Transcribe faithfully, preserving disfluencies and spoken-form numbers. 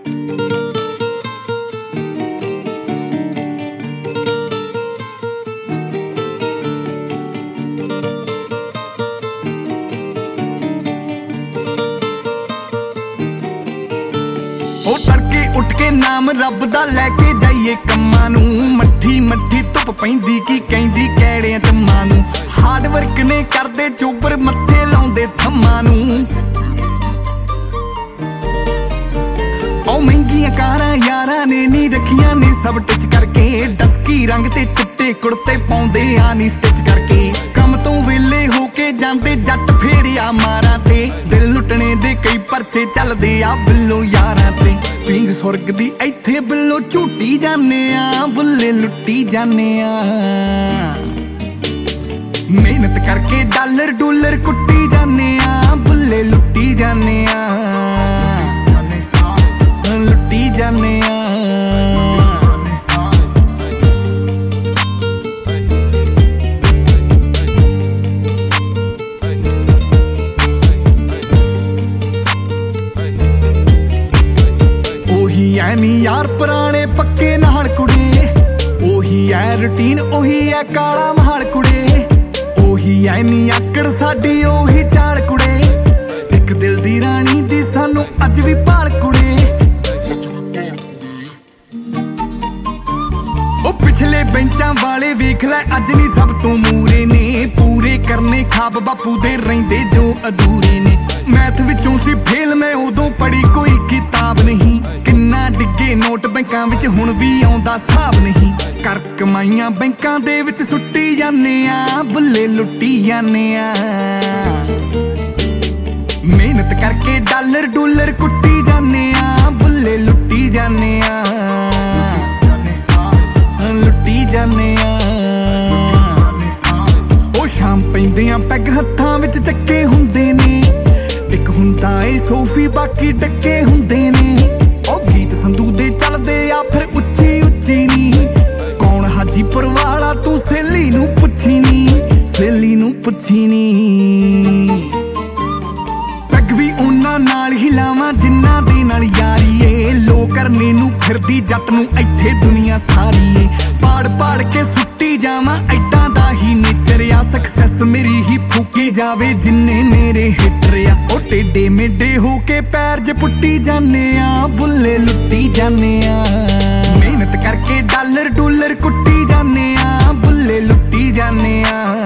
ਉਹ ਤੜਕੇ ਉੱਠ ਕੇ ਨਾਮ ਰੱਬ ਦਾ ਲੈ ਕੇ ਜਾਈਏ ਕੰਮਾਂ ਨੂੰ। ਮੱਠੀ ਮੱਠੀ ਧੁੱਪ ਪੈਂਦੀ ਕੀ ਕਹਿੰਦੀ ਕਿਹੜਿਆਂ ਟੰਮਾਂ ਨੂੰ। ਹਾਰਡ ਵਰਕ ਨੇ ਕਰਦੇ ਚੋਬਰ ਮੱਥੇ ਲਾਉਂਦੇ ਥੰਮਾਂ ਨੂੰ। ਉਹ ਮਹਿੰਗੀਆਂ ਕਾਰਾਂ ਯਾਰਾਂ ਨੇ ਨੀ ਰੱਖੀਆਂ ਨੇ ਸਭ ਟਿਚ ਕਰਕੇ। ਡਸਕੀ ਰੰਗ ਤੇ ਚਿੱਟੇ ਕੁੜਤੇ ਪਾਉਂਦੇ ਆ ਨੀ ਸਟਿਚ ਕਰਕੇ। ਕੰਮ ਤੋਂ ਵੇਲੇ ਹੋ ਕੇ ਜਾਂਦੇ ਜੱਟ ਫੇਰਿਆ ਮਾਰਾਂ ਤੇ। ਦਿਲ ਲੁੱਟਣੇ ਦੇ ਕਈ ਪਰਚੇ ਚੱਲਦੇ ਆ ਬਿੱਲੋ ਯਾਰਾਂ ਤੇ। ਪੀਂਗ ਸੁਰਗ ਦੀ ਇੱਥੇ ਬਿੱਲੋ ਝੂਟੀ ਜਾਂਦੇ ਆ ਬੁੱਲੇ ਲੁੱਟੀ ਜਾਂਦੇ ਆ। ਮਿਹਨਤ ਕਰਕੇ ਡਾਲਰ ਡੂਲਰ ਕੁੱਟੀ ਜਾਂਦੇ ਆ ਬੁੱਲੇ ਲੁੱਟੀ ਜਾਂਦੇ ਆ ਲੁੱਟੀ ਜਾਂਦੇ ਆ। ਉਹੀ ਐ ਨੀ ਯਾਰ ਪੁਰਾਣੇ ਪੱਕੇ ਨਾਲ ਕੁੜੇ। ਉਹੀ ਐ ਰੂਟੀਨ ਉਹੀ ਐ ਕਾਲਾ ਮਹਾਲ ਕੁੜੇ। ਉਹੀ ਐ ਨੀ ਆਕੜ ਸਾਡੀ ਉਹੀ ਚਾਲ ਕੁੜੇ। ਇੱਕ ਦਿਲ ਦੀ ਰਾਣੀ ਦੀ ਸਾਨੂੰ ਅੱਜ ਵੀ ਭਾਲ ਕੁੜੇ। ਉਹ ਪਿਛਲੇ ਬੈਂਚਾਂ ਵਾਲੇ ਵੇਖ ਲੈ ਅੱਜ ਨੀ ਸਭ ਤੋਂ ਮੂਰੇ ਨੇ। ਪੂਰੇ ਕਰਨੇ ਖਾਬ ਬਾਪੂ ਦੇ ਰਹਿੰਦੇ ਜੋ ਅਧੂਰੇ ਨੇ। ਮੈਥ ਵਿੱਚੋਂ ਸੀ ਫੇਲ ਮੈਂ ਉਦੋਂ ਪੜ੍ਹੀ ਕੋਈ ਕਿਤਾਬ ਨਹੀਂ। ਕਿੰਨਾ ਡਿੱਗੇ ਨੋਟ ਬੈਂਕਾਂ ਵਿੱਚ ਹੁਣ ਵੀ ਆਉਂਦਾ ਹਿਸਾਬ ਨਹੀਂ। ਕਰ ਕਮਾਈਆਂ ਬੈਂਕਾਂ ਦੇ ਵਿੱਚ ਸੁੱਟੀ ਜਾਂਦੇ ਆ ਬੁੱਲੇ ਲੁੱਟੀ ਜਾਂਦੇ ਆ। ਮਿਹਨਤ ਕਰਕੇ ਡਾਲਰ ਡੂਲਰ ਕੁੱਟੀ ਜਾਂਦੇ ਆ ਬੁੱਲੇ ਲੁੱਟੀ ਜਾਂਦੇ ਆ ਲੁੱਟੀ ਜਾਂਦੇ ਆ। ਉਹ ਸ਼ਾਮ ਪੈਂਦਿਆਂ ਪੈਗ ਹੱਥਾਂ ਵਿੱਚ ਚੱਕੇ ਹੁੰਦੇ ਨੇ। ਇੱਕ ਹੁੰਦਾ ਏ ਸੋਫੀ ਬਾਕੀ ਡੱਕੇ ਹੁੰਦੇ ਨੇ। ਉਹ ਗੀਤ ਸੰਧੂ ਦੇ ਚੱਲਦੇ ਆ ਫਿਰ ਉੱਚੀ ਉੱਚੀ ਨੀ। ਕੌਣ ਹਾਜੀਪੁਰ ਵਾਲਾ ਤੂੰ ਸਹੇਲੀ ਨੂੰ ਪੁੱਛੀ ਨੀ ਸਹੇਲੀ ਨੂੰ ਪੁੱਛੀ ਨੀ। ਪੈਗ ਵੀ ਉਹਨਾਂ ਨਾਲ ਹੀ ਲਾਵਾਂ ਜਿੰਨਾਂ ਦੇ ਨਾਲ ਯਾਰੀ ਏ। ਲੋ ਕਰਨੇ ਨੂੰ ਫਿਰਦੀ ਜੱਟ ਨੂੰ ਇੱਥੇ ਦੁਨੀਆ ਸਾਰੀ ਏ। ਪਾੜ ਪਾੜ ਕੇ ਸੁੱਟੀ ਜਾਵਾਂ ਏਦਾਂ ਦਾ ਹੀ ਨੇਚਰ ਆ। ਸਕਸੈਸ ਮੇਰੀ ਹੀ ਫੂਕੀ ਜਾਵੇ ਜਿੰਨੇ ਮੇਰੇ ਹਿੱਟਰ ਆ। ਉਹ ਟੇਡੇ ਮੇਡੇ ਹੋ ਕੇ ਪੈਰ ਜ ਪੁੱਟੀ ਜਾਂਦੇ ਆ ਬੁੱਲੇ ਲੁੱਟੀ ਜਾਂਦੇ ਆ। ਮਿਹਨਤ ਕਰਕੇ ਡਾਲਰ ਡੂਲਰ ਕੁੱਟੀ ਜਾਂਦੇ ਆ ਬੁੱਲੇ ਲੁੱਟੀ ਜਾਂਦੇ ਆ।